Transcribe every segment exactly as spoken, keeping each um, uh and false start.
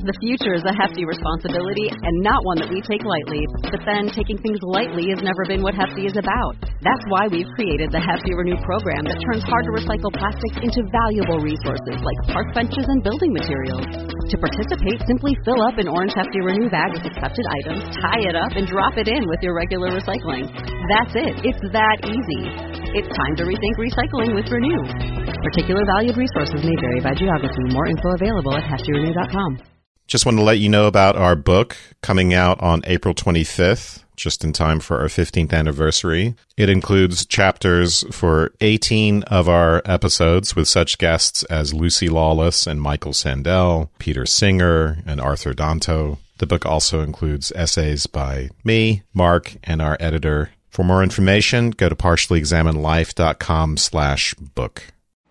The future is a hefty responsibility and not one that we take lightly. But then taking things lightly has never been what Hefty is about. That's why we've created the Hefty Renew program that turns hard-to-recycle plastics into valuable resources like park benches and building materials. To participate, simply fill up an orange Hefty Renew bag with accepted items, tie it up, and drop it in with your regular recycling. That's it. It's that easy. It's time to rethink recycling with Renew. Particular valued resources may vary by geography. More info available at hefty renew dot com. Just want to let you know about our book coming out on April twenty-fifth, just in time for our fifteenth anniversary. It includes chapters for eighteen of our episodes with such guests as Lucy Lawless and Michael Sandel, Peter Singer, and Arthur Danto. The book also includes essays by me, Mark, and our editor. For more information, go to partially examined life dot com slash book.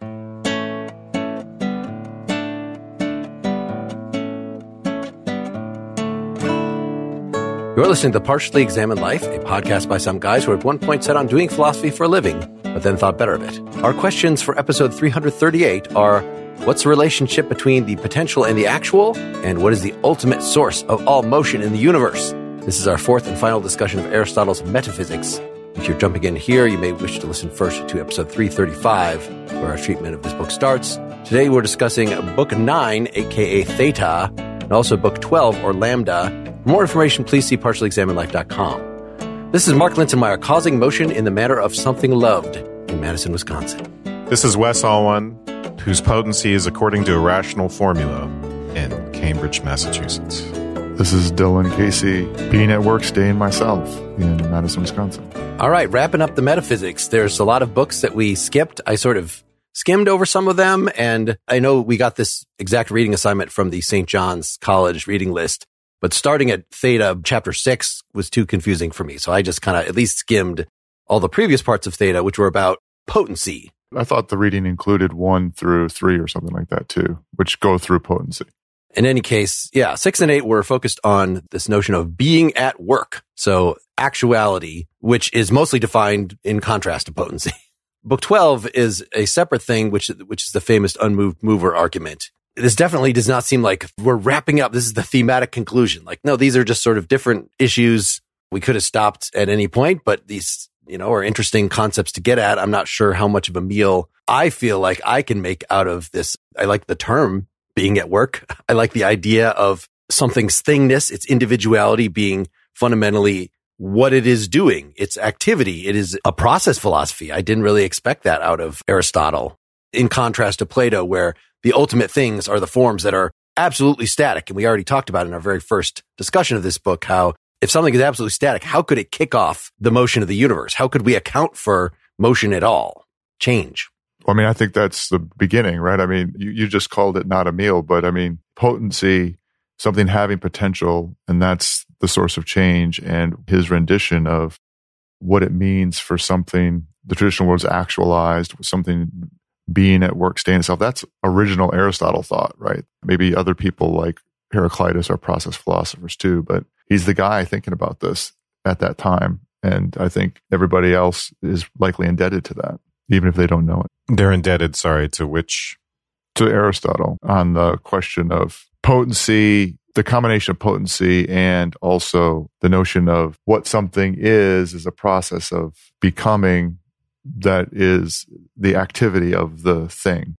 You're listening to Partially Examined Life, a podcast by some guys who at one point set on doing philosophy for a living, but then thought better of it. Our questions for episode three thirty-eight are, what's the relationship between the potential and the actual? And what is the ultimate source of all motion in the universe? This is our fourth and final discussion of Aristotle's metaphysics. If you're jumping in here, you may wish to listen first to episode three thirty-five, where our treatment of this book starts. Today we're discussing book nine, aka Theta, and also book twelve, or Lambda. For more information, please see partially examined life dot com. This is Mark Linsenmeyer, causing motion in the manner of something loved in Madison, Wisconsin. This is Wes Alwan, whose potency is according to a rational formula in Cambridge, Massachusetts. This is Dylan Casey, being at work, staying myself in Madison, Wisconsin. All right, wrapping up the metaphysics. There's a lot of books that we skipped. I sort of skimmed over some of them, and I know we got this exact reading assignment from the Saint John's College reading list, but starting at Theta chapter six was too confusing for me. So I just kind of at least skimmed all the previous parts of Theta, which were about potency. I thought the reading included one through three or something like that too, which go through potency. In any case, yeah, six and eight were focused on this notion of being at work. So actuality, which is mostly defined in contrast to potency. Book twelve is a separate thing, which, which is the famous unmoved mover argument. This definitely does not seem like we're wrapping up. This is the thematic conclusion. Like, no, these are just sort of different issues. We could have stopped at any point, but these, you know, are interesting concepts to get at. I'm not sure how much of a meal I feel like I can make out of this. I like the term being at work. I like the idea of something's thingness, its individuality being fundamentally what it is doing, its activity. It is a process philosophy. I didn't really expect that out of Aristotle, in contrast to Plato, where the ultimate things are the forms that are absolutely static. And we already talked about in our very first discussion of this book, how if something is absolutely static, how could it kick off the motion of the universe? How could we account for motion at all? Change. Well, I mean, I think that's the beginning, right? I mean, you, you just called it not a meal, but I mean, potency, something having potential, and that's the source of change. And his rendition of what it means for something, the traditional world's actualized, something being at work, staying itself. That's original Aristotle thought, right? Maybe other people like Heraclitus are process philosophers too, but he's the guy thinking about this at that time. And I think everybody else is likely indebted to that, even if they don't know it. They're indebted, sorry, to which? To Aristotle on the question of potency, the combination of potency and also the notion of what something is, is a process of becoming that is the activity of the thing.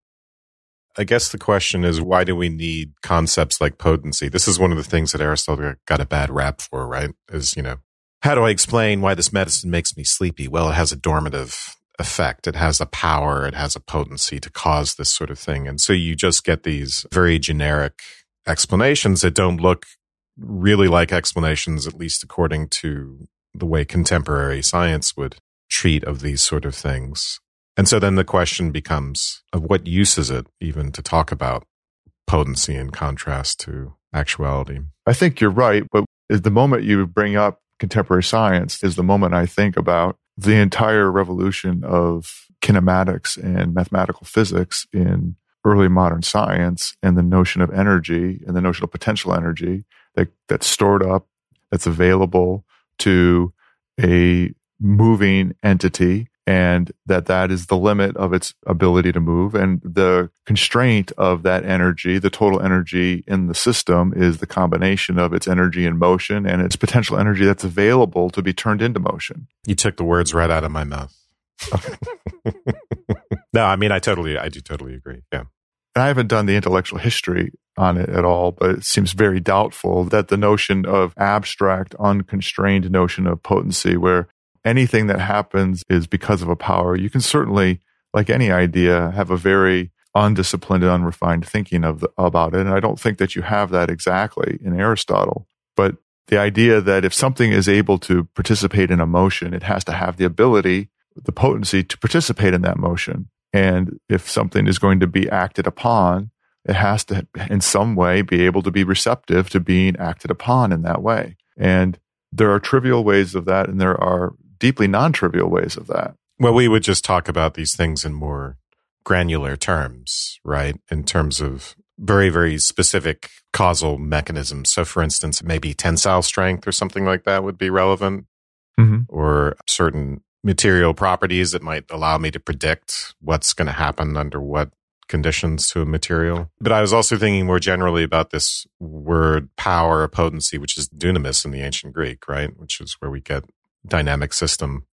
I guess the question is, why do we need concepts like potency? This is one of the things that Aristotle got a bad rap for, right? Is, you know, how do I explain why this medicine makes me sleepy? Well, it has a dormitive effect. It has a power. It has a potency to cause this sort of thing. And so you just get these very generic explanations that don't look really like explanations, at least according to the way contemporary science would treat of these sort of things. And so then the question becomes, of what use is it even to talk about potency in contrast to actuality? I think you're right, but the moment you bring up contemporary science is the moment I think about the entire revolution of kinematics and mathematical physics in early modern science, and the notion of energy and the notion of potential energy that, that's stored up, that's available to a moving entity, and that that is the limit of its ability to move. And the constraint of that energy, the total energy in the system, is the combination of its energy in motion and its potential energy that's available to be turned into motion. You took the words right out of my mouth. No, I mean, I totally, I do totally agree. Yeah. And I haven't done the intellectual history on it at all, but it seems very doubtful that the notion of abstract, unconstrained notion of potency, where anything that happens is because of a power, you can certainly, like any idea, have a very undisciplined and unrefined thinking of the, about it. And I don't think that you have that exactly in Aristotle. But the idea that if something is able to participate in a motion, it has to have the ability, the potency to participate in that motion. And if something is going to be acted upon, it has to, in some way, be able to be receptive to being acted upon in that way. And there are trivial ways of that, and there are deeply non-trivial ways of that. Well, we would just talk about these things in more granular terms, right? In terms of very, very specific causal mechanisms. So, for instance, maybe tensile strength or something like that would be relevant, mm-hmm. or certain material properties that might allow me to predict what's going to happen under what conditions to a material. But I was also thinking more generally about this word power, potency, which is dunamis in the ancient Greek, right? Which is where we get dynamic system.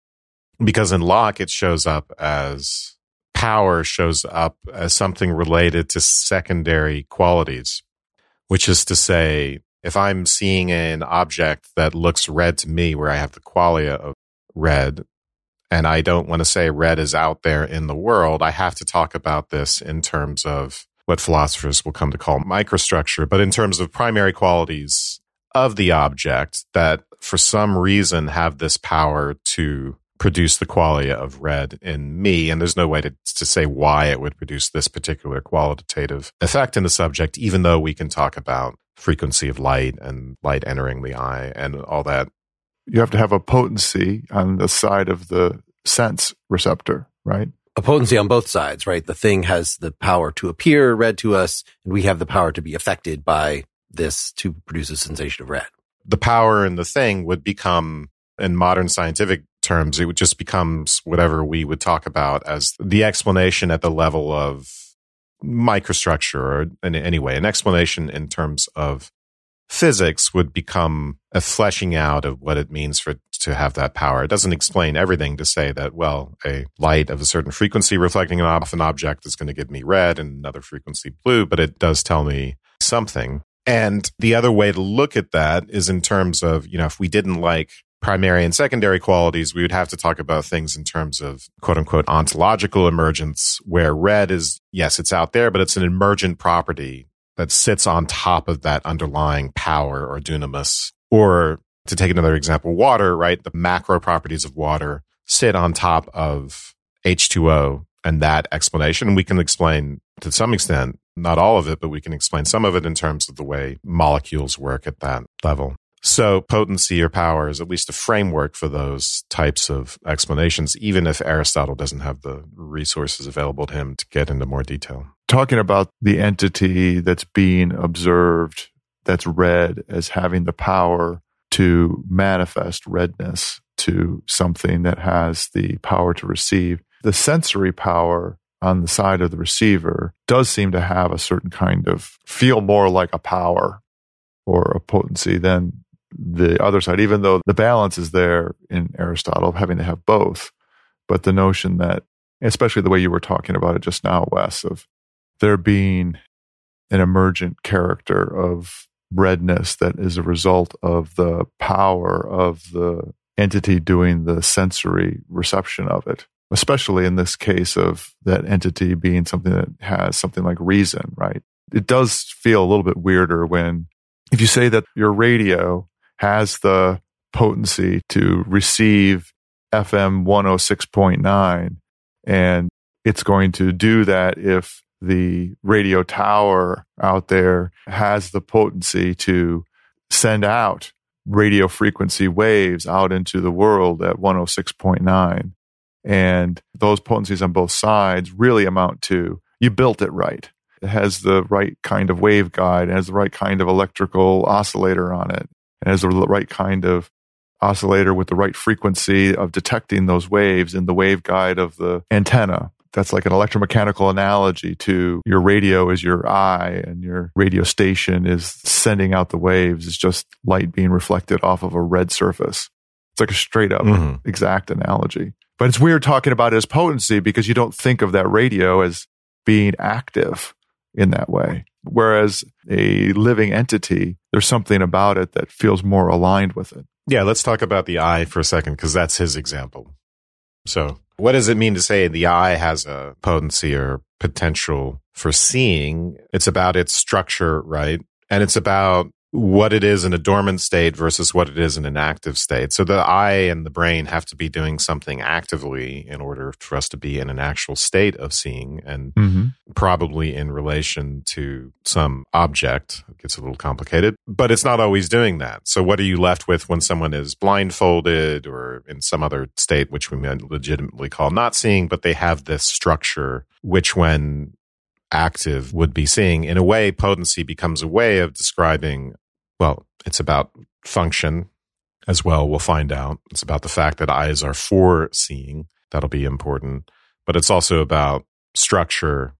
Because in Locke, it shows up as power shows up as something related to secondary qualities, which is to say, if I'm seeing an object that looks red to me, where I have the qualia of red, and I don't want to say red is out there in the world, I have to talk about this in terms of what philosophers will come to call microstructure, but in terms of primary qualities of the object that for some reason have this power to produce the qualia of red in me. And there's no way to, to say why it would produce this particular qualitative effect in the subject, even though we can talk about frequency of light and light entering the eye and all that. You have to have a potency on the side of the sense receptor, right? A potency on both sides, right? The thing has the power to appear red to us, and we have the power to be affected by this to produce a sensation of red. The power in the thing would become, in modern scientific terms, it would just becomes whatever we would talk about as the explanation at the level of microstructure, or in any way, an explanation in terms of physics would become a fleshing out of what it means for to have that power. It doesn't explain everything to say that, well, a light of a certain frequency reflecting off an object is going to give me red and another frequency blue, but it does tell me something. And the other way to look at that is in terms of, you know, if we didn't like primary and secondary qualities, we would have to talk about things in terms of quote unquote ontological emergence, where red is, yes, it's out there, but it's an emergent property that sits on top of that underlying power or dunamis. Or to take another example, water, right? The macro properties of water sit on top of H two O and that explanation. And we can explain to some extent, not all of it, but we can explain some of it in terms of the way molecules work at that level. So potency or power is at least a framework for those types of explanations, even if Aristotle doesn't have the resources available to him to get into more detail. Talking about the entity that's being observed, that's red, as having the power to manifest redness to something that has the power to receive. The sensory power on the side of the receiver does seem to have a certain kind of feel more like a power or a potency than the other side, even though the balance is there in Aristotle of having to have both. But the notion that, especially the way you were talking about it just now, Wes, of there being an emergent character of redness that is a result of the power of the entity doing the sensory reception of it, especially in this case of that entity being something that has something like reason, right? It does feel a little bit weirder when, if you say that your radio has the potency to receive F M one oh six point nine, and it's going to do that if the radio tower out there has the potency to send out radio frequency waves out into the world at one oh six point nine. And those potencies on both sides really amount to, you built it right. It has the right kind of waveguide, it has the right kind of electrical oscillator on it, it has the right kind of oscillator with the right frequency of detecting those waves in the waveguide of the antenna. That's like an electromechanical analogy to your radio is your eye and your radio station is sending out the waves. It's just light being reflected off of a red surface. It's like a straight up mm-hmm. exact analogy. But it's weird talking about it as potency because you don't think of that radio as being active in that way. Whereas a living entity, there's something about it that feels more aligned with it. Yeah, let's talk about the eye for a second because that's his example. So what does it mean to say the eye has a potency or potential for seeing? It's about its structure, right? And it's about what it is in a dormant state versus what it is in an active state. So the eye and the brain have to be doing something actively in order for us to be in an actual state of seeing and mm-hmm. probably in relation to some object. It gets a little complicated, but it's not always doing that. So what are you left with when someone is blindfolded or in some other state, which we might legitimately call not seeing, but they have this structure, which when active would be seeing. In a way, potency becomes a way of describing, well, it's about function as well. We'll find out. It's about the fact that eyes are for seeing. That'll be important. But it's also about structure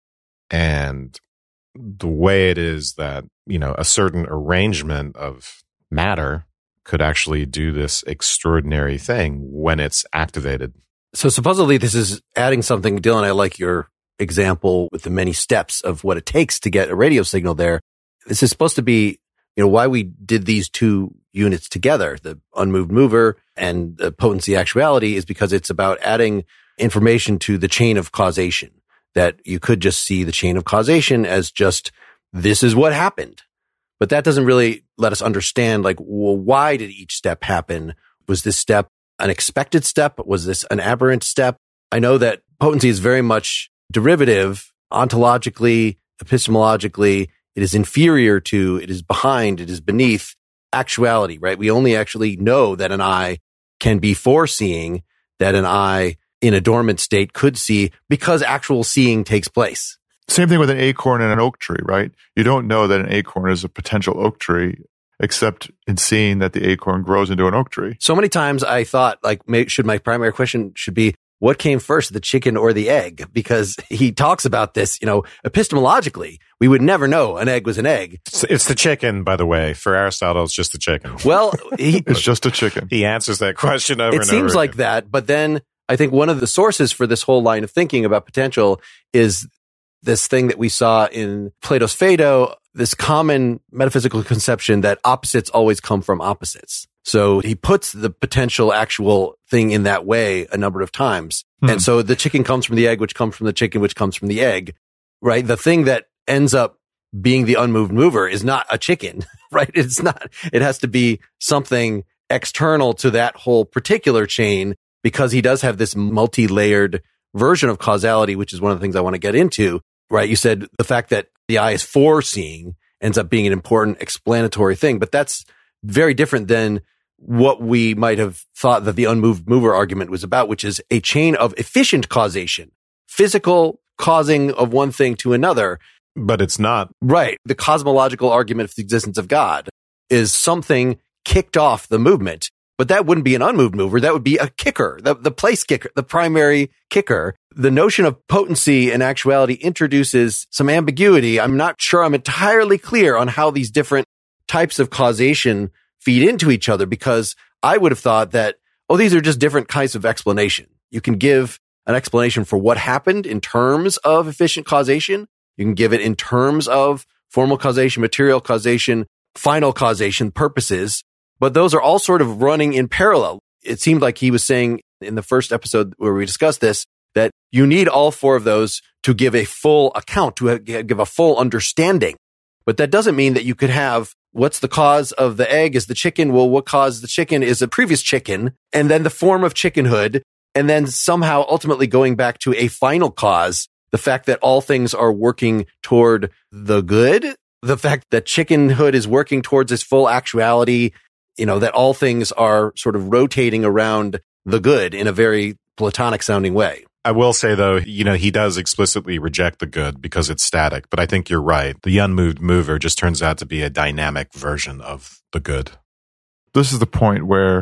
and the way it is that, you know, a certain arrangement of matter could actually do this extraordinary thing when it's activated. So supposedly this is adding something. Dylan, I like your example with the many steps of what it takes to get a radio signal there. This is supposed to be, you know, why we did these two units together, the unmoved mover and the potency actuality, is because it's about adding information to the chain of causation, that you could just see the chain of causation as just, this is what happened. But that doesn't really let us understand, like, well, why did each step happen? Was this step an expected step? Was this an aberrant step? I know that potency is very much derivative, ontologically, epistemologically. It is inferior to, it is behind, it is beneath actuality, right? We only actually know that an eye can be foreseeing, that an eye in a dormant state could see because actual seeing takes place. Same thing with an acorn and an oak tree, right? You don't know that an acorn is a potential oak tree except in seeing that the acorn grows into an oak tree. So many times I thought, like, may, should my primary question should be, what came first, the chicken or the egg? Because he talks about this, you know, epistemologically, we would never know an egg was an egg. It's, it's the chicken, by the way. For Aristotle, it's just the chicken. Well, he, it's just a chicken. He answers that question over it and over. It seems like again. that. But then I think one of the sources for this whole line of thinking about potential is this thing that we saw in Plato's Phaedo, this common metaphysical conception that opposites always come from opposites. So he puts the potential actual thing in that way a number of times. Hmm. And so the chicken comes from the egg, which comes from the chicken, which comes from the egg, right? The thing that ends up being the unmoved mover is not a chicken, right? It's not, it has to be something external to that whole particular chain, because he does have this multi-layered version of causality, which is one of the things I want to get into, right? You said the fact that the eye is foreseeing ends up being an important explanatory thing, but that's very different than what we might have thought that the unmoved mover argument was about, which is a chain of efficient causation, physical causing of one thing to another. But it's not. Right. The cosmological argument of the existence of God is something kicked off the movement, but that wouldn't be an unmoved mover. That would be a kicker, the, the place kicker, the primary kicker. The notion of potency and actuality introduces some ambiguity. I'm not sure I'm entirely clear on how these different types of causation feed into each other, because I would have thought that, oh, these are just different kinds of explanation. You can give an explanation for what happened in terms of efficient causation. You can give it in terms of formal causation, material causation, final causation, purposes, but those are all sort of running in parallel. It seemed like he was saying in the first episode where we discussed this, that you need all four of those to give a full account, to give a full understanding. But that doesn't mean that you could have, what's the cause of the egg is the chicken. Well, what caused the chicken is a previous chicken, and then the form of chickenhood, and then somehow ultimately going back to a final cause, the fact that all things are working toward the good, the fact that chickenhood is working towards its full actuality, you know, that all things are sort of rotating around the good in a very Platonic sounding way. I will say, though, you know, he does explicitly reject the good because it's static, but I think you're right. The unmoved mover just turns out to be a dynamic version of the good. This is the point where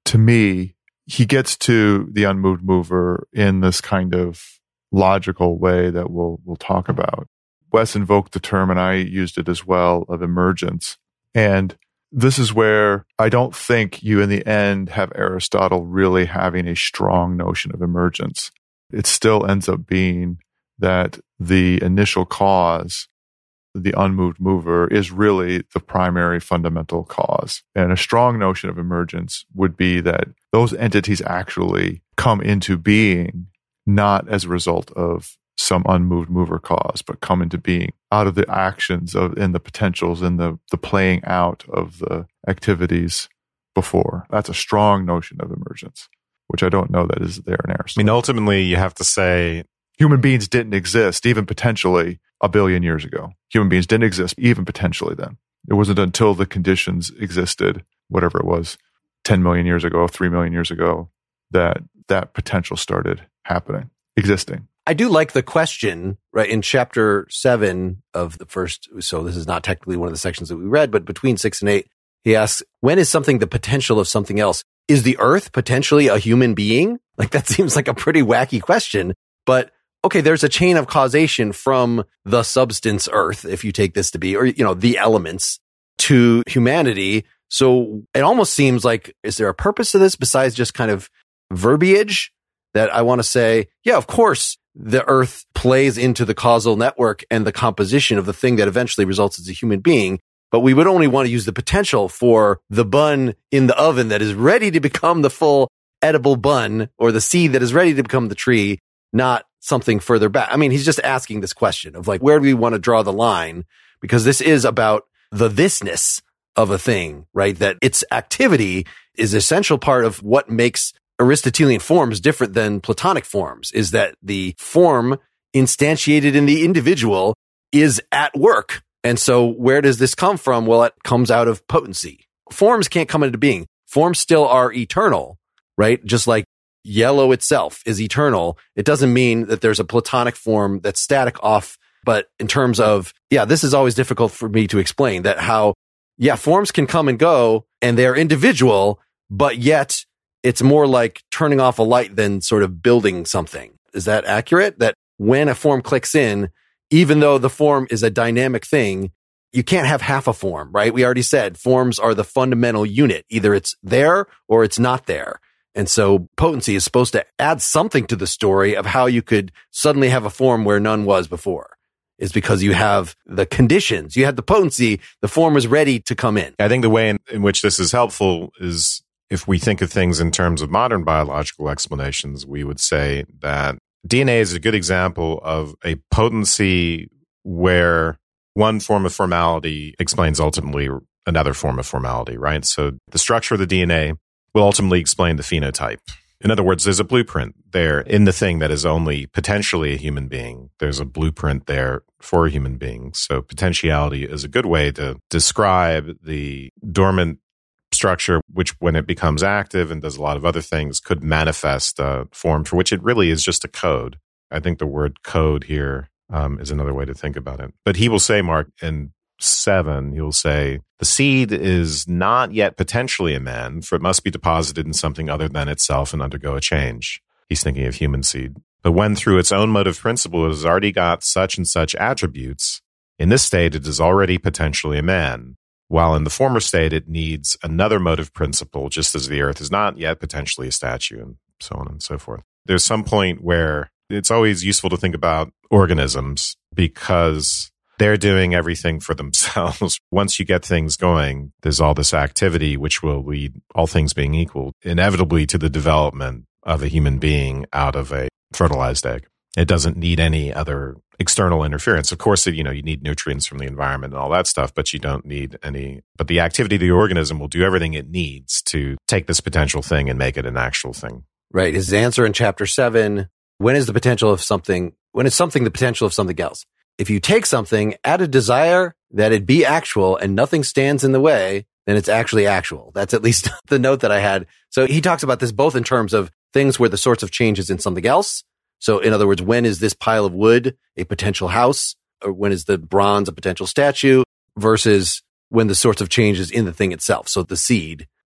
to me, he gets to the unmoved mover in this kind of logical way that we'll we'll talk about. Wes invoked the term, and I used it as well, of emergence. And this is where I don't think you in the end have Aristotle really having a strong notion of emergence. It still ends up being that the initial cause, the unmoved mover, is really the primary fundamental cause. And a strong notion of emergence would be that those entities actually come into being not as a result of some unmoved mover cause, but come into being out of the actions of and the potentials and the, the playing out of the activities before. That's a strong notion of emergence, which I don't know that is there in Aristotle. I mean, ultimately, you have to say human beings didn't exist even potentially a billion years ago. Human beings didn't exist even potentially then. It wasn't until the conditions existed, whatever it was, ten million years ago, three million years ago, that that potential started happening, existing. I do like the question, right, in chapter seven of the first, so this is not technically one of the sections that we read, but between six and eight, he asks, when is something the potential of something else? Is the earth potentially a human being? Like, that seems like a pretty wacky question, but okay, there's a chain of causation from the substance earth, if you take this to be, or, you know, the elements to humanity. So it almost seems like, is there a purpose to this besides just kind of verbiage that I want to say, yeah, of course, the earth plays into the causal network and the composition of the thing that eventually results as a human being. But we would only want to use the potential for the bun in the oven that is ready to become the full edible bun, or the seed that is ready to become the tree, not something further back. I mean, he's just asking this question of like, where do we want to draw the line? Because this is about the thisness of a thing, right? That its activity is an essential part of what makes Aristotelian forms different than Platonic forms, is that the form instantiated in the individual is at work. And so where does this come from? Well, it comes out of potency. Forms can't come into being. Forms still are eternal, right? Just like yellow itself is eternal. It doesn't mean that there's a Platonic form that's static off. But in terms of, yeah, this is always difficult for me to explain, that how, yeah, forms can come and go and they're individual, but yet it's more like turning off a light than sort of building something. Is that accurate? That when a form clicks in, even though the form is a dynamic thing, you can't have half a form, right? We already said forms are the fundamental unit. Either it's there or it's not there. And so potency is supposed to add something to the story of how you could suddenly have a form where none was before. Is because you have the conditions, you had the potency, the form was ready to come in. I think the way in, in which this is helpful is if we think of things in terms of modern biological explanations, we would say that D N A is a good example of a potency where one form of formality explains ultimately another form of formality, right? So the structure of the D N A will ultimately explain the phenotype. In other words, there's a blueprint there in the thing that is only potentially a human being. There's a blueprint there for a human being. So potentiality is a good way to describe the dormant structure, which when it becomes active and does a lot of other things, could manifest a form for which it really is just a code. I think the word code here um, is another way to think about it. But he will say, Mark, in seven, he will say, the seed is not yet potentially a man, for it must be deposited in something other than itself and undergo a change. He's thinking of human seed. But when through its own motive principle it has already got such and such attributes, in this state it is already potentially a man. While in the former state, it needs another motive principle, just as the earth is not yet potentially a statue, and so on and so forth. There's some point where it's always useful to think about organisms because they're doing everything for themselves. Once you get things going, there's all this activity, which will lead, all things being equal, inevitably to the development of a human being out of a fertilized egg. It doesn't need any other external interference. Of course, you know, you need nutrients from the environment and all that stuff, but you don't need any. But the activity of the organism will do everything it needs to take this potential thing and make it an actual thing. Right. His answer in chapter seven, when is the potential of something, when is something the potential of something else? If you take something, add a desire that it be actual and nothing stands in the way, then it's actually actual. That's at least the note that I had. So he talks about this both in terms of things where the sorts of changes in something else. So in other words, when is this pile of wood a potential house? Or when is the bronze a potential statue? Versus when the sorts of changes in the thing itself. So the seed.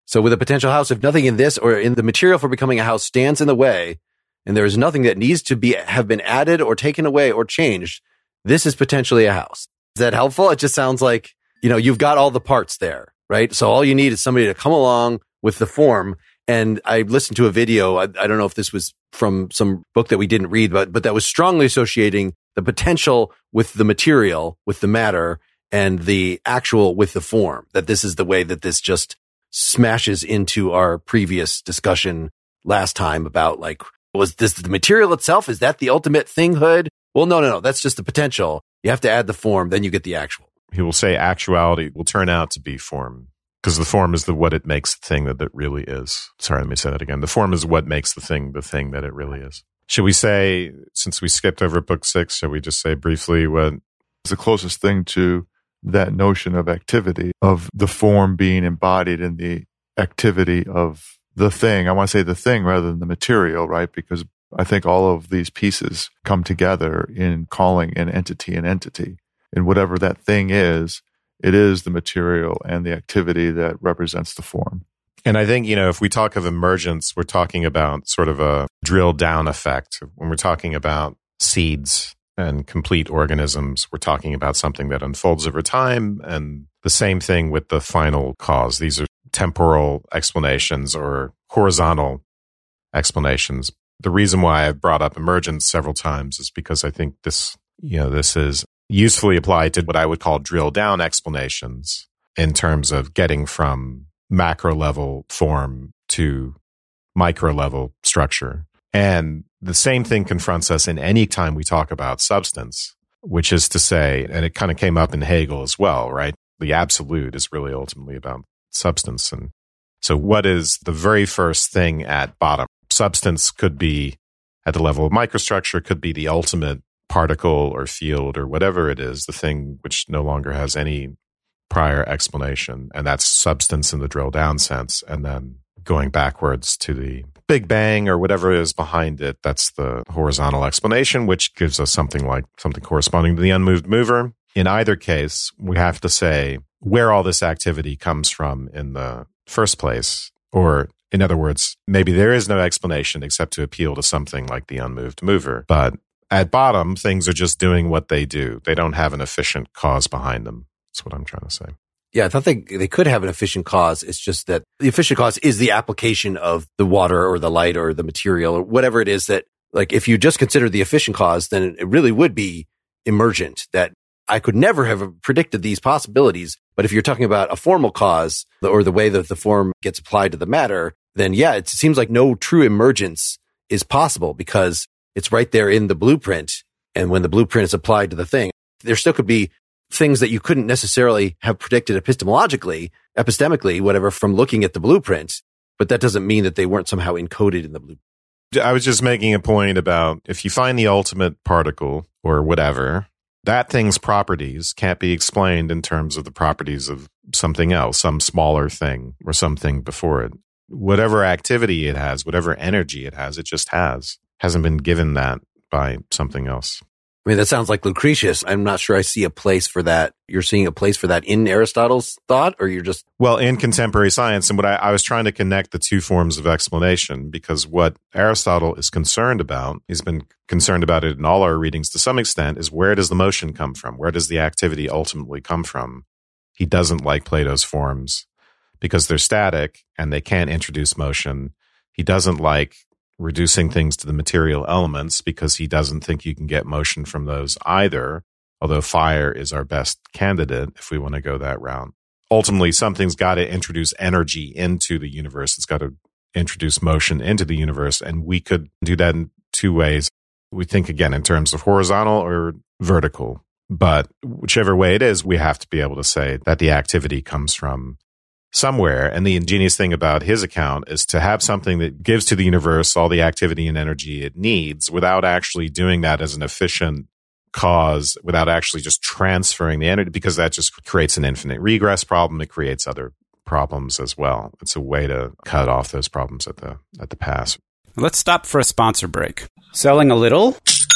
So with a potential house, if nothing in this or in the material for becoming a house stands in the way, and there is nothing that needs to be have been added or taken away or changed, this is potentially a house. Is that helpful? It just sounds like, you know, you've got all the parts there, right? So all you need is somebody to come along with the form. And I listened to a video. I, I don't know if this was from some book that we didn't read, but, but that was strongly associating the potential with the material, with the matter, and the actual with the form, that this is the way that this just smashes into our previous discussion last time about, like, was this the material itself? Is that the ultimate thinghood? Well, no, no, no. That's just the potential. You have to add the form, then you get the actual. He will say actuality will turn out to be form, because the form is the what it makes the thing that it really is. Sorry, let me say that again. The form is what makes the thing the thing that it really is. Should we say, since we skipped over book six, shall we just say briefly what is the closest thing to that notion of activity, of the form being embodied in the activity of the thing? I want to say the thing rather than the material, right? Because I think all of these pieces come together in calling an entity an entity. And whatever that thing is, it is the material and the activity that represents the form. And I think, you know, if we talk of emergence, we're talking about sort of a drill down effect. When we're talking about seeds and complete organisms, we're talking about something that unfolds over time. And the same thing with the final cause. These are temporal explanations or horizontal explanations. The reason why I've brought up emergence several times is because I think this, you know, this is usefully applied to what I would call drill down explanations in terms of getting from macro level form to micro level structure. And the same thing confronts us in any time we talk about substance, which is to say, and it kind of came up in Hegel as well, right? The absolute is really ultimately about substance. And so what is the very first thing at bottom? Substance could be at the level of microstructure, could be the ultimate particle or field or whatever it is, the thing which no longer has any prior explanation. And that's substance in the drill down sense. And then going backwards to the Big Bang or whatever is behind it, that's the horizontal explanation, which gives us something like something corresponding to the unmoved mover. In either case, we have to say where all this activity comes from in the first place. Or in other words, maybe there is no explanation except to appeal to something like the unmoved mover. But at bottom, things are just doing what they do. They don't have an efficient cause behind them. That's what I'm trying to say. Yeah, I thought they, they could have an efficient cause. It's just that the efficient cause is the application of the water or the light or the material or whatever it is that, like, if you just consider the efficient cause, then it really would be emergent, that I could never have predicted these possibilities. But if you're talking about a formal cause or the way that the form gets applied to the matter, then yeah, it seems like no true emergence is possible because it's right there in the blueprint. And when the blueprint is applied to the thing, there still could be things that you couldn't necessarily have predicted epistemologically, epistemically, whatever, from looking at the blueprint. But that doesn't mean that they weren't somehow encoded in the blueprint. I was just making a point about if you find the ultimate particle or whatever, that thing's properties can't be explained in terms of the properties of something else, some smaller thing or something before it. Whatever activity it has, whatever energy it has, it just has. Hasn't been given that by something else. I mean, that sounds like Lucretius. I'm not sure I see a place for that. You're seeing a place for that in Aristotle's thought, or you're just... Well, in contemporary science, and what I, I was trying to connect the two forms of explanation, because what Aristotle is concerned about, he's been concerned about it in all our readings to some extent, is where does the motion come from? Where does the activity ultimately come from? He doesn't like Plato's forms because they're static and they can't introduce motion. He doesn't like reducing things to the material elements because he doesn't think you can get motion from those either, although fire is our best candidate if we want to go that route. Ultimately, something's got to introduce energy into the universe. It's got to introduce motion into the universe, and we could do that in two ways. We think, again, in terms of horizontal or vertical, but whichever way it is, we have to be able to say that the activity comes from somewhere. And the ingenious thing about his account is to have something that gives to the universe all the activity and energy it needs without actually doing that as an efficient cause, without actually just transferring the energy, because that just creates an infinite regress problem. It creates other problems as well. It's a way to cut off those problems at the at the pass. Let's stop for a sponsor break. Selling a little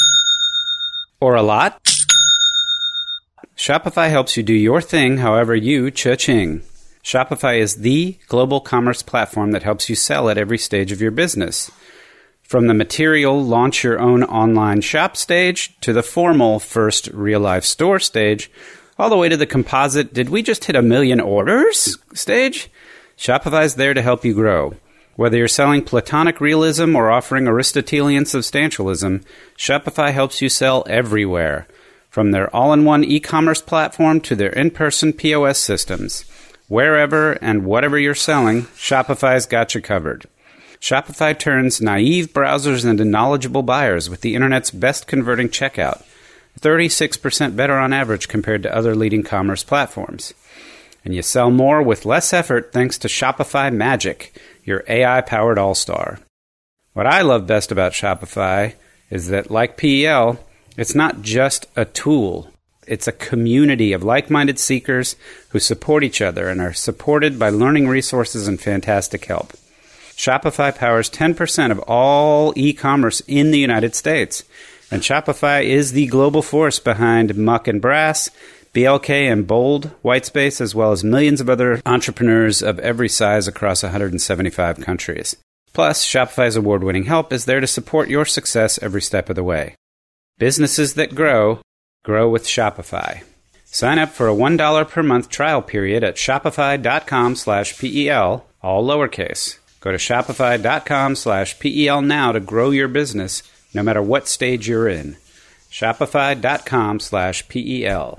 or a lot? Shopify helps you do your thing however you cha-ching. Shopify is the global commerce platform that helps you sell at every stage of your business. From the material launch your own online shop stage to the formal first real-life store stage, all the way to the composite did we just hit a million orders stage, Shopify's there to help you grow. Whether you're selling Platonic realism or offering Aristotelian substantialism, Shopify helps you sell everywhere. From their all-in-one e-commerce platform to their in-person P O S systems. Wherever and whatever you're selling, Shopify's got you covered. Shopify turns naive browsers into knowledgeable buyers with the internet's best converting checkout, thirty-six percent better on average compared to other leading commerce platforms. And you sell more with less effort thanks to Shopify Magic, your A I-powered all-star. What I love best about Shopify is that, like P E L, it's not just a tool. It's a community of like-minded seekers who support each other and are supported by learning resources and fantastic help. Shopify powers ten percent of all e-commerce in the United States. And Shopify is the global force behind Muck and Brass, B L K and Bold, Whitespace, as well as millions of other entrepreneurs of every size across one hundred seventy-five countries. Plus, Shopify's award-winning help is there to support your success every step of the way. Businesses that grow, grow with Shopify. Sign up for a one dollar per month trial period at shopify.com slash P-E-L, all lowercase. Go to shopify.com slash P-E-L now to grow your business, no matter what stage you're in. Shopify.com slash P-E-L.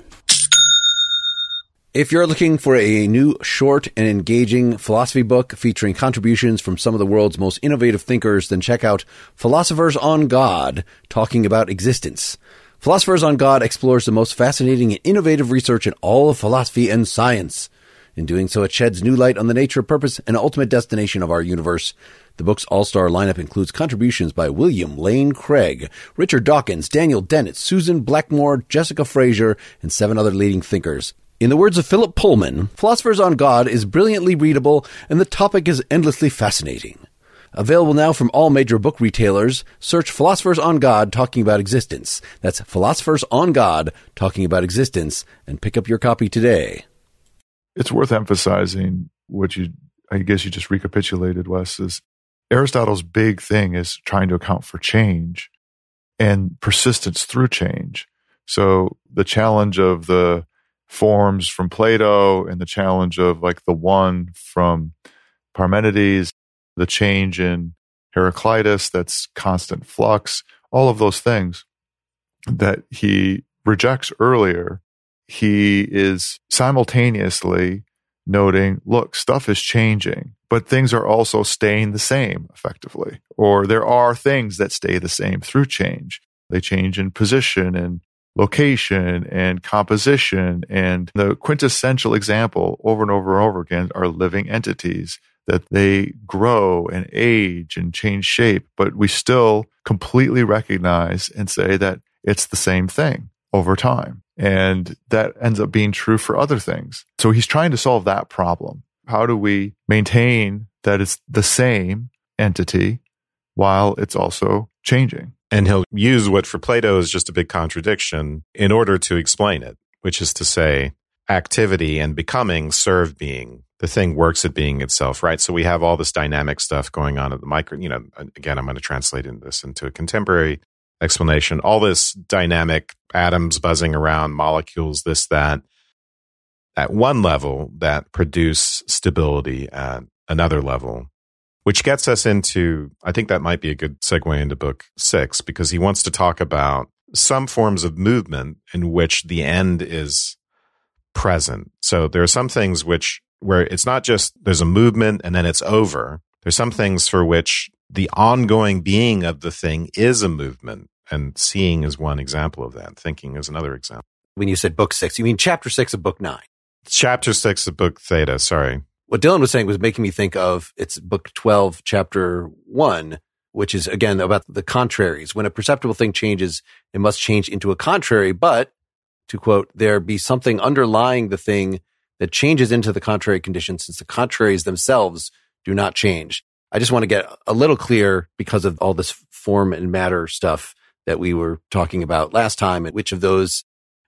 If you're looking for a new, short, and engaging philosophy book featuring contributions from some of the world's most innovative thinkers, then check out Philosophers on God, Talking About Existence. Philosophers on God explores the most fascinating and innovative research in all of philosophy and science. In doing so, it sheds new light on the nature, purpose, and ultimate destination of our universe. The book's all-star lineup includes contributions by William Lane Craig, Richard Dawkins, Daniel Dennett, Susan Blackmore, Jessica Frazier, and seven other leading thinkers. In the words of Philip Pullman, Philosophers on God is brilliantly readable, and the topic is endlessly fascinating. Available now from all major book retailers. Search Philosophers on God, Talking About Existence. That's Philosophers on God, Talking About Existence, and pick up your copy today. It's worth emphasizing what you, I guess you just recapitulated, Wes, is Aristotle's big thing is trying to account for change and persistence through change. So the challenge of the forms from Plato and the challenge of like the one from Parmenides, the change in Heraclitus, that's constant flux, all of those things that he rejects earlier, he is simultaneously noting, look, stuff is changing, but things are also staying the same effectively, or there are things that stay the same through change. They change in position and location and composition, and the quintessential example over and over and over again are living entities, that they grow and age and change shape, but we still completely recognize and say that it's the same thing over time. And that ends up being true for other things. So he's trying to solve that problem. How do we maintain that it's the same entity while it's also changing? And he'll use what for Plato is just a big contradiction in order to explain it, which is to say activity and becoming serve being. The thing works at being itself, right? So we have all this dynamic stuff going on at the micro, you know, again, I'm going to translate this into a contemporary explanation. All this dynamic atoms buzzing around, molecules, this, that, at one level that produce stability at another level. Which gets us into, I think that might be a good segue into book six, because he wants to talk about some forms of movement in which the end is present. So there are some things which, where it's not just there's a movement and then it's over. There's some things for which the ongoing being of the thing is a movement, and seeing is one example of that. Thinking is another example. When you said book six, you mean chapter six of book nine? Chapter six of book theta, sorry. What Dylan was saying was making me think of, it's book twelve, chapter one, which is, again, about the contraries. When a perceptible thing changes, it must change into a contrary, but, to quote, there be something underlying the thing that changes into the contrary condition, since the contraries themselves do not change. I just want to get a little clear, because of all this form and matter stuff that we were talking about last time, and which of those,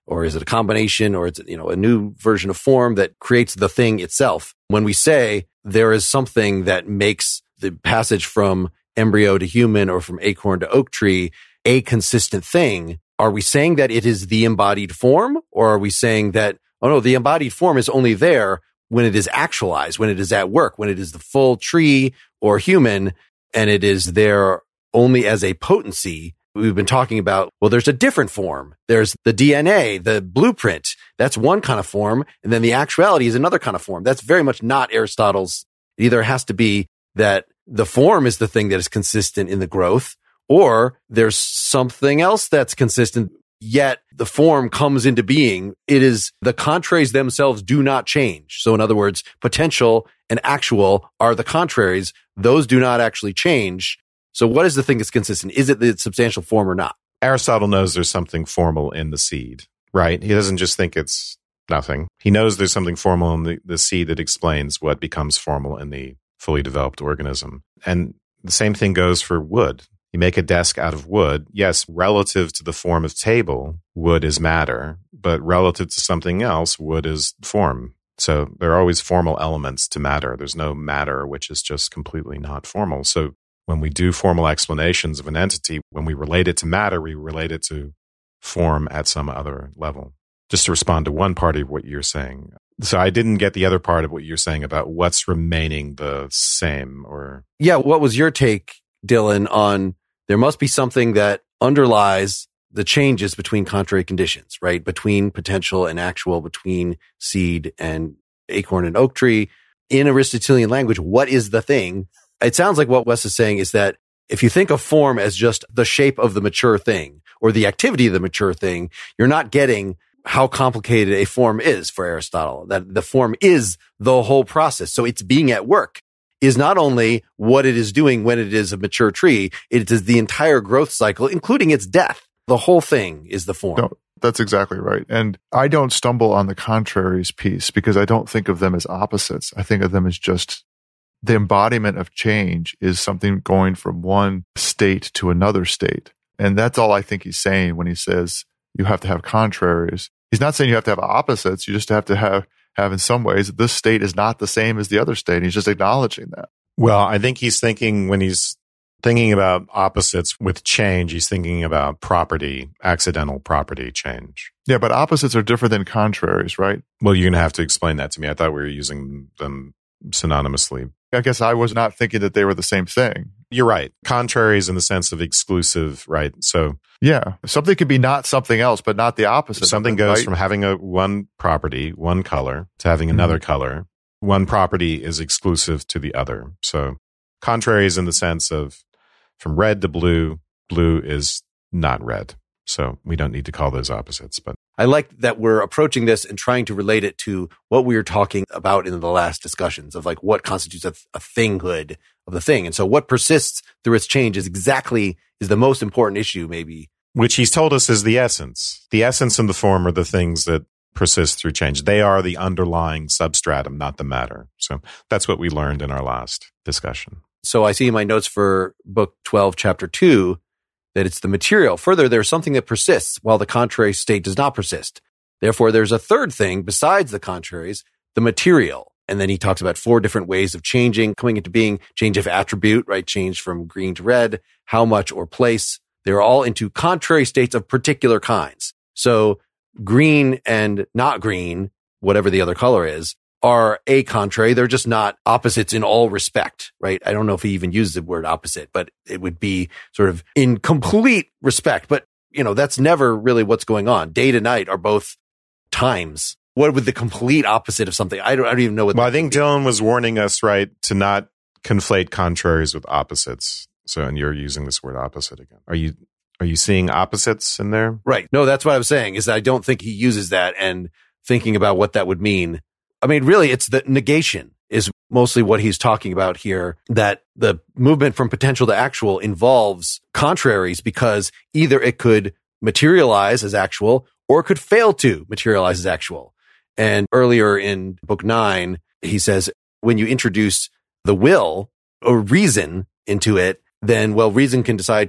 Or is it a combination, or it's, you know, a new version of form that creates the thing itself? When we say there is something that makes the passage from embryo to human or from acorn to oak tree a consistent thing, are we saying that it is the embodied form? Or are we saying that, oh no, the embodied form is only there when it is actualized, when it is at work, when it is the full tree or human, and it is there only as a potency? We've been talking about, well, there's a different form. There's the D N A, the blueprint. That's one kind of form. And then the actuality is another kind of form. That's very much not Aristotle's. It either has to be that the form is the thing that is consistent in the growth, or there's something else that's consistent, yet the form comes into being. It is the contraries themselves do not change. So in other words, potential and actual are the contraries. Those do not actually change. So what is the thing that's consistent? Is it the substantial form or not? Aristotle knows there's something formal in the seed, right? He doesn't just think it's nothing. He knows there's something formal in the, the seed that explains what becomes formal in the fully developed organism. And the same thing goes for wood. You make a desk out of wood. Yes, relative to the form of table, wood is matter, but relative to something else, wood is form. So there are always formal elements to matter. There's no matter which is just completely not formal. So when we do formal explanations of an entity, when we relate it to matter, we relate it to form at some other level. Just to respond to one part of what you're saying. So I didn't get the other part of what you're saying about what's remaining the same or... Yeah, what was your take, Dylan, on there must be something that underlies the changes between contrary conditions, right? Between potential and actual, between seed and acorn and oak tree. In Aristotelian language, what is the thing? It sounds like what Wes is saying is that if you think of form as just the shape of the mature thing or the activity of the mature thing, you're not getting how complicated a form is for Aristotle, that the form is the whole process. So it's being at work is not only what it is doing when it is a mature tree, it is the entire growth cycle, including its death. The whole thing is the form. No, that's exactly right. And I don't stumble on the contraries piece because I don't think of them as opposites. I think of them as just the embodiment of change is something going from one state to another state. And that's all I think he's saying when he says you have to have contraries. He's not saying you have to have opposites. You just have to have, have in some ways, this state is not the same as the other state. He's just acknowledging that. Well, I think he's thinking when he's thinking about opposites with change, he's thinking about property, accidental property change. Yeah, but opposites are different than contraries, right? Well, you're going to have to explain that to me. I thought we were using them synonymously. I guess I was not thinking that they were the same thing. You're right. Contraries in the sense of exclusive, right? So yeah, something could be not something else, but not the opposite. Something goes right? from having a one property, one color, to having another mm-hmm. color. One property is exclusive to the other. So contraries in the sense of from red to blue, blue is not red. So we don't need to call those opposites. But I like that we're approaching this and trying to relate it to what we were talking about in the last discussions of like what constitutes a, a thinghood of the thing. And so what persists through its change is exactly is the most important issue, maybe. Which he's told us is the essence. The essence and the form are the things that persist through change. They are the underlying substratum, not the matter. So that's what we learned in our last discussion. So I see in my notes for book twelve, chapter two, that it's the material. Further, there's something that persists while the contrary state does not persist. Therefore, there's a third thing besides the contraries, the material. And then he talks about four different ways of changing, coming into being, change of attribute, right? Change from green to red, how much or place. They're all into contrary states of particular kinds. So green and not green, whatever the other color is, are a contrary. They're just not opposites in all respect, right? I don't know if he even uses the word opposite, but it would be sort of in complete respect. But, you know, that's never really what's going on. Day to night are both times. What would the complete opposite of something? I don't, I don't even know what. Well, I think Dylan was warning us, right, to not conflate contraries with opposites. So, and you're using this word opposite again. Are you, are you seeing opposites in there? Right. No, that's what I was saying is that I don't think he uses that and thinking about what that would mean. I mean, really, it's the negation is mostly what he's talking about here, that the movement from potential to actual involves contraries because either it could materialize as actual or it could fail to materialize as actual. And earlier in book nine, he says, when you introduce the will or reason into it, then, well, reason can decide to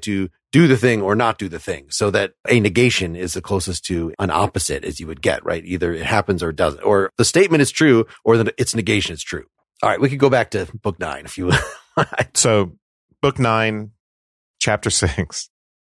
do the thing or not do the thing, so that a negation is the closest to an opposite as you would get, right? Either it happens or it doesn't, or the statement is true or that its negation is true. All right, we could go back to book nine if you would. So book nine, chapter six,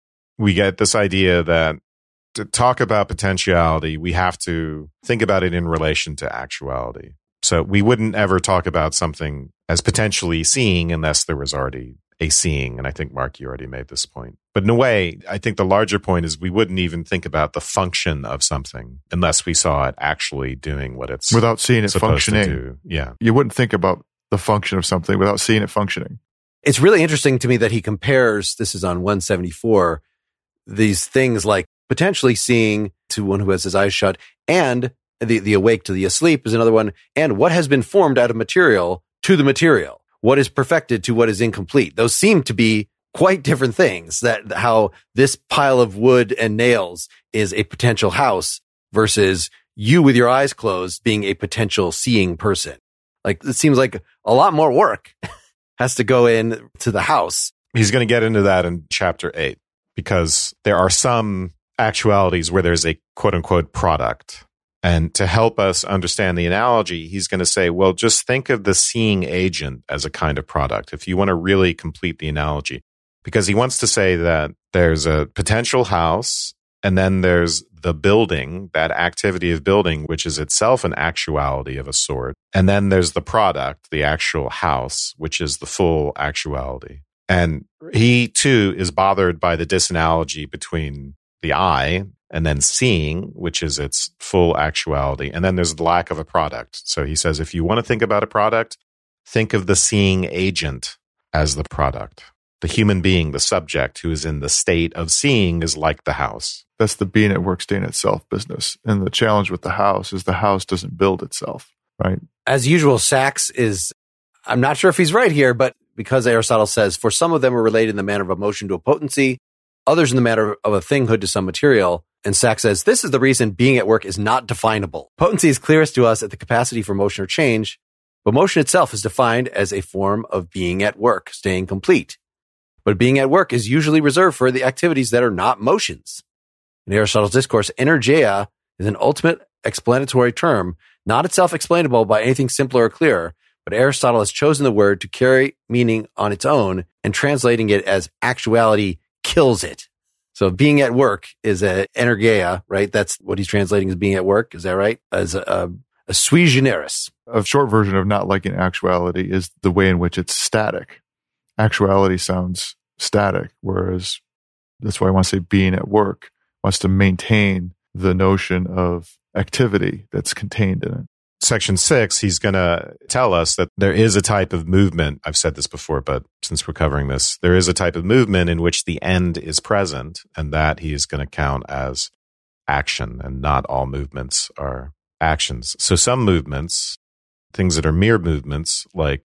we get this idea that to talk about potentiality, we have to think about it in relation to actuality. So we wouldn't ever talk about something as potentially seeing unless there was already a seeing. And I think, Mark, you already made this point. But in a way, I think the larger point is we wouldn't even think about the function of something unless we saw it actually doing what it's without seeing it supposed functioning. to do. Yeah. You wouldn't think about the function of something without seeing it functioning. It's really interesting to me that he compares, this is on one seventy-four, these things like potentially seeing to one who has his eyes shut, and the, the awake to the asleep is another one, and what has been formed out of material to the material, what is perfected to what is incomplete. Those seem to be quite different things, that how this pile of wood and nails is a potential house versus you with your eyes closed being a potential seeing person. Like, it seems like a lot more work has to go in to the house. He's going to get into that in chapter eight, because there are some actualities where there's a quote unquote product. And to help us understand the analogy, he's going to say, well, just think of the seeing agent as a kind of product, if you want to really complete the analogy. Because he wants to say that there's a potential house, and then there's the building, that activity of building, which is itself an actuality of a sort. And then there's the product, the actual house, which is the full actuality. And he, too, is bothered by the disanalogy between the eye and then seeing, which is its full actuality. And then there's the lack of a product. So he says, if you want to think about a product, think of the seeing agent as the product. The human being, the subject who is in the state of seeing, is like the house. That's the being at work, staying at self business. And the challenge with the house is the house doesn't build itself, right? As usual, Sachs is, I'm not sure if he's right here, but because Aristotle says, for some of them are related in the manner of a motion to a potency, others in the matter of a thinghood to some material. And Sachs says, this is the reason being at work is not definable. Potency is clearest to us at the capacity for motion or change, but motion itself is defined as a form of being at work, staying complete. But being at work is usually reserved for the activities that are not motions. In Aristotle's discourse, energeia is an ultimate explanatory term, not itself explainable by anything simpler or clearer, but Aristotle has chosen the word to carry meaning on its own, and translating it as actuality kills it. So being at work is a energeia, right? That's what he's translating as being at work. Is that right? As a, a, a sui generis. A short version of not liking actuality is the way in which it's static. Actuality sounds static, whereas that's why I want to say being at work wants to maintain the notion of activity that's contained in it. Section six, he's going to tell us that there is a type of movement. I've said this before, but since we're covering this, there is a type of movement in which the end is present, and that he is going to count as action, and not all movements are actions. So some movements, things that are mere movements, like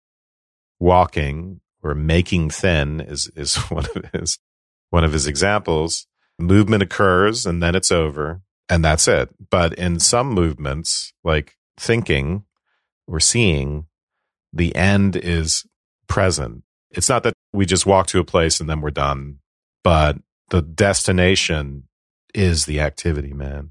walking or making thin is, is one of his, one of his examples. Movement occurs and then it's over, and that's it. But in some movements, like thinking or seeing, the end is present. It's not that we just walk to a place and then we're done, but the destination is the activity, man.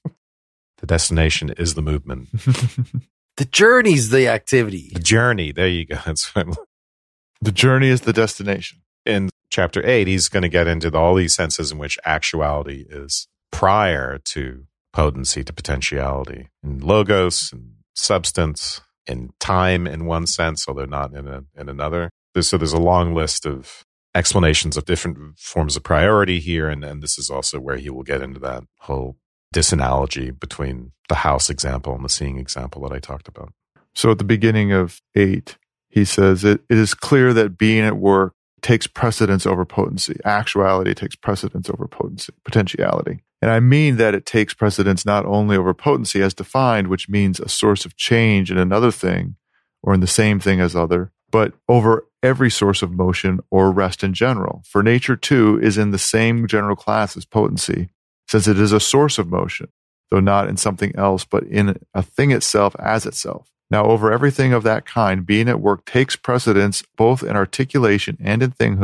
The destination is the movement. The journey's the activity. The journey. There you go. That's what I'm The journey is the destination. In chapter eight, he's going to get into all these senses in which actuality is prior to potency, to potentiality, in logos and substance, in time in one sense, although not in a, in another. There's, so there's a long list of explanations of different forms of priority here, and, and this is also where he will get into that whole disanalogy between the house example and the seeing example that I talked about. So at the beginning of eight, he says, it, it is clear that being at work takes precedence over potency. Actuality takes precedence over potency, potentiality. And I mean that it takes precedence not only over potency as defined, which means a source of change in another thing or in the same thing as other, but over every source of motion or rest in general. For nature, too, is in the same general class as potency, since it is a source of motion, though not in something else, but in a thing itself as itself. Now, over everything of that kind, being at work takes precedence both in articulation and in thinghood,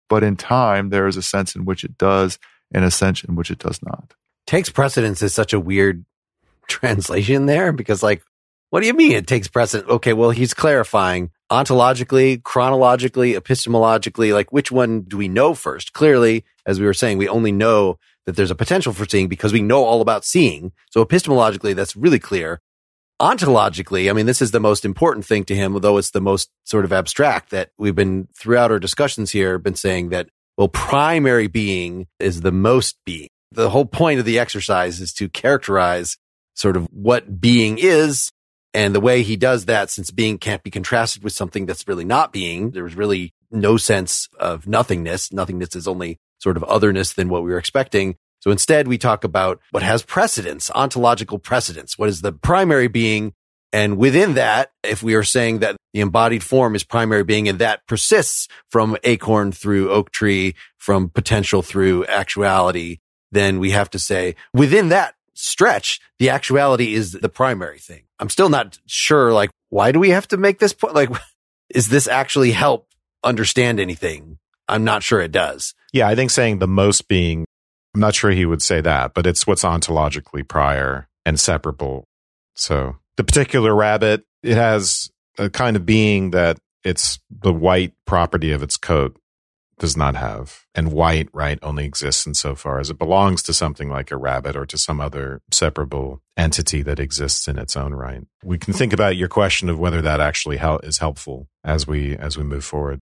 but in time, there is a sense in which it does and a sense in which it does not. Takes precedence is such a weird translation there because, like, what do you mean it takes precedence? Okay, well, he's clarifying ontologically, chronologically, epistemologically, like which one do we know first? Clearly, as we were saying, we only know that there's a potential for seeing because we know all about seeing. So epistemologically, that's really clear. Ontologically, I mean, this is the most important thing to him, although it's the most sort of abstract that we've been throughout our discussions here, been saying that, well, primary being is the most being. The whole point of the exercise is to characterize sort of what being is. And the way he does that, since being can't be contrasted with something that's really not being, there's really no sense of nothingness. Nothingness is only sort of otherness than what we were expecting. So instead, we talk about what has precedence, ontological precedence. What is the primary being? And within that, if we are saying that the embodied form is primary being and that persists from acorn through oak tree, from potential through actuality, then we have to say within that stretch, the actuality is the primary thing. I'm still not sure, like, why do we have to make this point? Like, is this actually help understand anything? I'm not sure it does. Yeah, I think saying the most being, I'm not sure he would say that, but it's what's ontologically prior and separable. So the particular rabbit, it has a kind of being that it's the white property of its coat does not have. And white, right, only exists insofar as it belongs to something like a rabbit or to some other separable entity that exists in its own right. We can think about your question of whether that actually hel- is helpful as we as we move forward.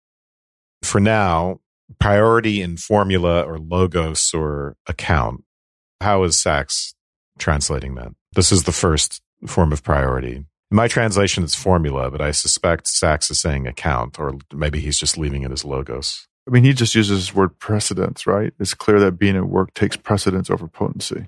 For now, priority in formula or logos or account, how is Sachs translating that? This is the first form of priority. In my translation, it's formula, but I suspect Sachs is saying account, or maybe he's just leaving it as logos. I mean, he just uses this word precedence, right? It's clear that being at work takes precedence over potency.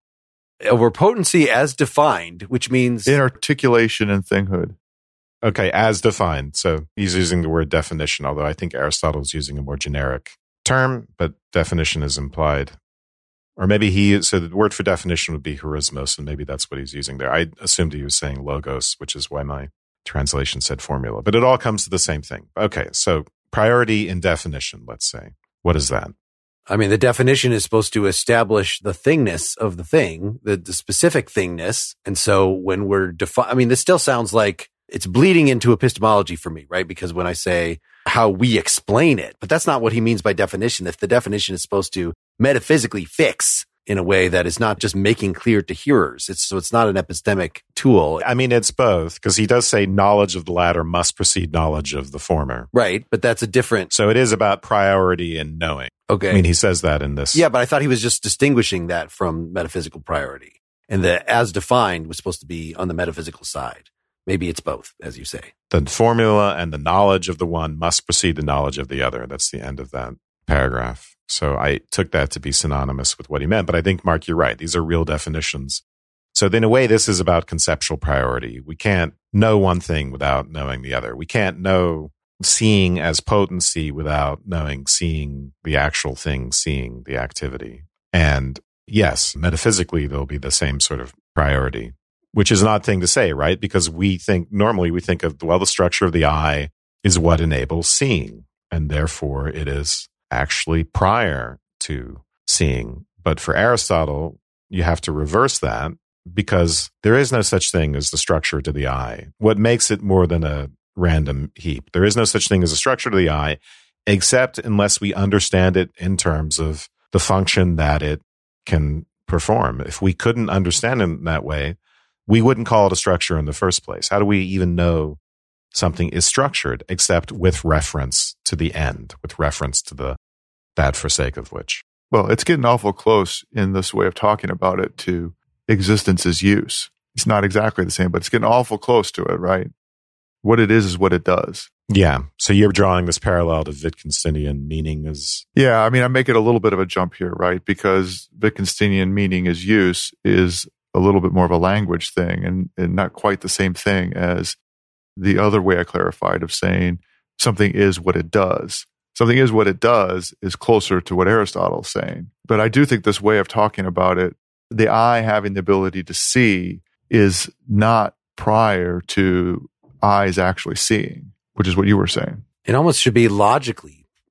Over potency as defined, which means in articulation and thinghood. Okay, as defined. So he's using the word definition, although I think Aristotle's using a more generic term, but definition is implied. Or maybe he, so the word for definition would be charismos, and maybe that's what he's using there. I assumed he was saying logos, which is why my translation said formula. But it all comes to the same thing. Okay, so priority in definition, let's say. What is that? I mean, the definition is supposed to establish the thingness of the thing, the, the specific thingness. And so when we're defi- I mean, this still sounds like it's bleeding into epistemology for me, right? Because when I say how we explain it, but that's not what he means by definition. If the definition is supposed to metaphysically fix in a way that is not just making clear to hearers. It's so it's not an epistemic tool. I mean, it's both, because he does say knowledge of the latter must precede knowledge of the former. Right, but that's a different... So it is about priority and knowing. Okay. I mean, he says that in this. Yeah, but I thought he was just distinguishing that from metaphysical priority. And the as defined was supposed to be on the metaphysical side. Maybe it's both, as you say. The formula and the knowledge of the one must precede the knowledge of the other. That's the end of that paragraph. So I took that to be synonymous with what he meant. But I think, Mark, you're right. These are real definitions. So in a way, this is about conceptual priority. We can't know one thing without knowing the other. We can't know seeing as potency without knowing seeing the actual thing, seeing the activity. And yes, metaphysically, there'll be the same sort of priority, which is an odd thing to say, right? Because we think, normally we think of, well, the structure of the eye is what enables seeing. And therefore, it is actually prior to seeing. But for Aristotle, you have to reverse that because there is no such thing as the structure to the eye. What makes it more than a random heap? There is no such thing as a structure to the eye, except unless we understand it in terms of the function that it can perform. If we couldn't understand it in that way, we wouldn't call it a structure in the first place. How do we even know something is structured except with reference to the end, with reference to the that for sake of which? Well, it's getting awful close in this way of talking about it to existence as use. It's not exactly the same, but it's getting awful close to it, right? What it is is what it does. Yeah. So you're drawing this parallel to Wittgensteinian meaning as... Yeah, I mean, I make it a little bit of a jump here, right? Because Wittgensteinian meaning as use is a little bit more of a language thing and, and not quite the same thing as the other way I clarified of saying something is what it does. Something is what it does is closer to what Aristotle's saying. But I do think this way of talking about it, the eye having the ability to see is not prior to eyes actually seeing, which is what you were saying. It almost should be logically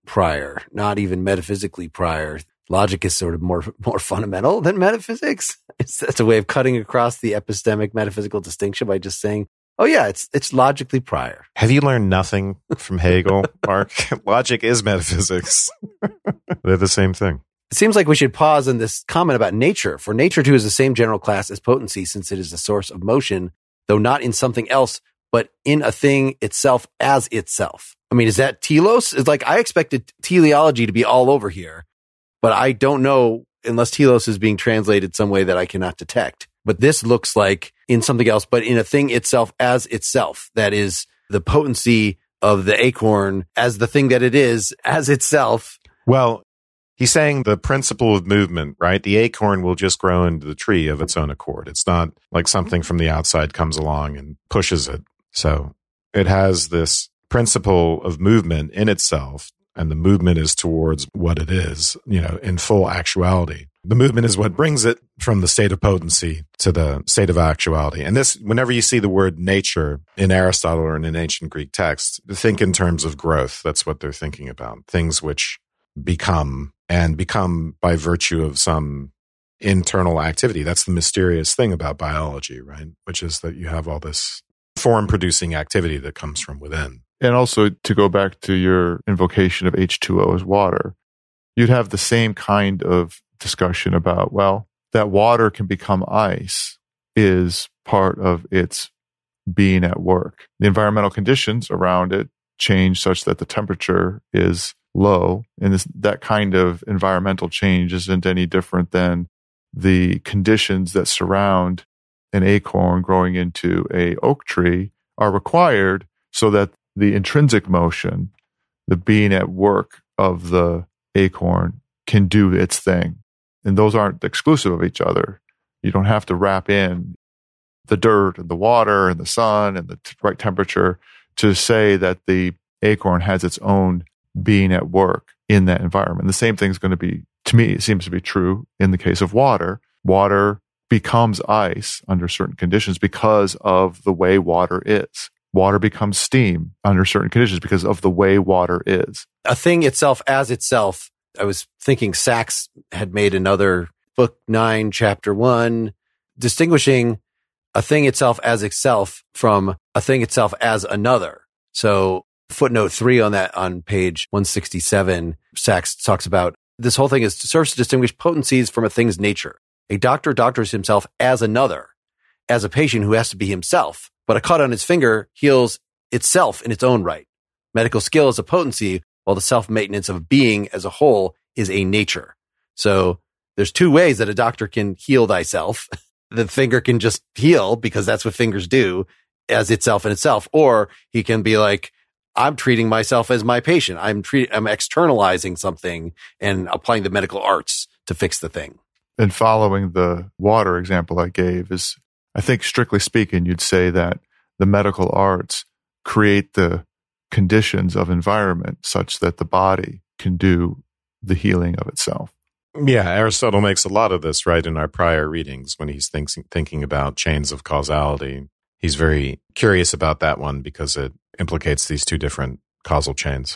prior, not even metaphysically prior. Logic is sort of more more fundamental than metaphysics. It's, that's a way of cutting across the epistemic metaphysical distinction by just saying, oh yeah, it's it's logically prior. Have you learned nothing from Hegel, Mark? Logic is metaphysics. They're the same thing. It seems like we should pause on this comment about nature, for nature too is the same general class as potency, since it is the source of motion, though not in something else, but in a thing itself as itself. I mean, is that telos? It's like, I expected teleology to be all over here, but I don't know unless telos is being translated some way that I cannot detect. But this looks like in something else, but in a thing itself as itself. That is the potency of the acorn as the thing that it is as itself. Well, he's saying the principle of movement, right? The acorn will just grow into the tree of its own accord. It's not like something from the outside comes along and pushes it. So it has this principle of movement in itself, and the movement is towards what it is, you know, in full actuality. The movement is what brings it from the state of potency to the state of actuality. And this, whenever you see the word nature in Aristotle or in an ancient Greek text, think in terms of growth. That's what they're thinking about. Things which become and become by virtue of some internal activity. That's the mysterious thing about biology, right? Which is that you have all this form-producing activity that comes from within. And also, to go back to your invocation of H two O as water, you'd have the same kind of discussion about, well, that water can become ice is part of its being at work. The environmental conditions around it change such that the temperature is low, and this, that kind of environmental change isn't any different than the conditions that surround an acorn growing into a oak tree are required so that the intrinsic motion, the being at work of the acorn, can do its thing. And those aren't exclusive of each other. You don't have to wrap in the dirt and the water and the sun and the t- right temperature to say that the acorn has its own being at work in that environment. The same thing is going to be, to me, it seems to be true in the case of water. Water becomes ice under certain conditions because of the way water is. Water becomes steam under certain conditions because of the way water is. A thing itself as itself. I was thinking Sachs had made another book nine, chapter one, distinguishing a thing itself as itself from a thing itself as another. So footnote three on that, on page one sixty-seven, Sachs talks about this whole thing is serves to distinguish potencies from a thing's nature. A doctor doctors himself as another, as a patient who has to be himself, but a cut on his finger heals itself in its own right. Medical skill is a potency, while the self-maintenance of being as a whole is a nature. So there's two ways that a doctor can heal thyself. The finger can just heal because that's what fingers do as itself in itself. Or he can be like, I'm treating myself as my patient. I'm treating, I'm externalizing something and applying the medical arts to fix the thing. And following the water example I gave is, I think strictly speaking, you'd say that the medical arts create the conditions of environment such that the body can do the healing of itself. Yeah, Aristotle makes a lot of this, right, in our prior readings when he's thinks, thinking about chains of causality. He's very curious about that one because it implicates these two different causal chains.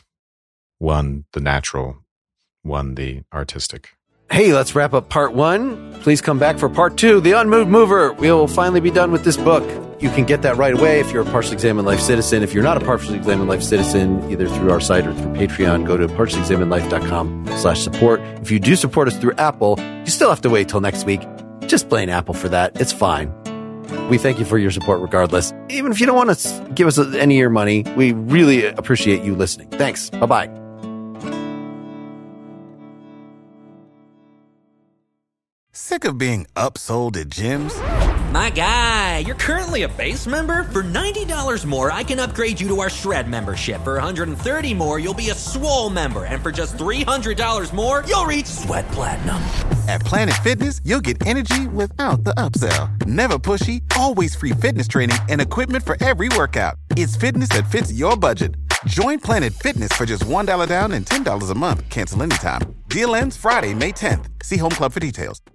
One, the natural, one, the artistic. Hey, let's wrap up part one. Please come back for part two, The Unmoved Mover. We'll finally be done with this book. You can get that right away if you're a Partially Examined Life citizen. If you're not a Partially Examined Life citizen, either through our site or through Patreon, go to partially examined life dot com slash support. If you do support us through Apple, you still have to wait till next week. Just blame Apple for that. It's fine. We thank you for your support regardless. Even if you don't want to give us any of your money, we really appreciate you listening. Thanks. Bye-bye. Sick of being upsold at gyms? My guy, you're currently a base member? For ninety dollars more, I can upgrade you to our Shred membership. For one hundred thirty dollars more, you'll be a Swole member. And for just three hundred dollars more, you'll reach Sweat Platinum. At Planet Fitness, you'll get energy without the upsell. Never pushy, always free fitness training and equipment for every workout. It's fitness that fits your budget. Join Planet Fitness for just one dollar down and ten dollars a month. Cancel anytime. Deal ends Friday, May tenth. See Home Club for details.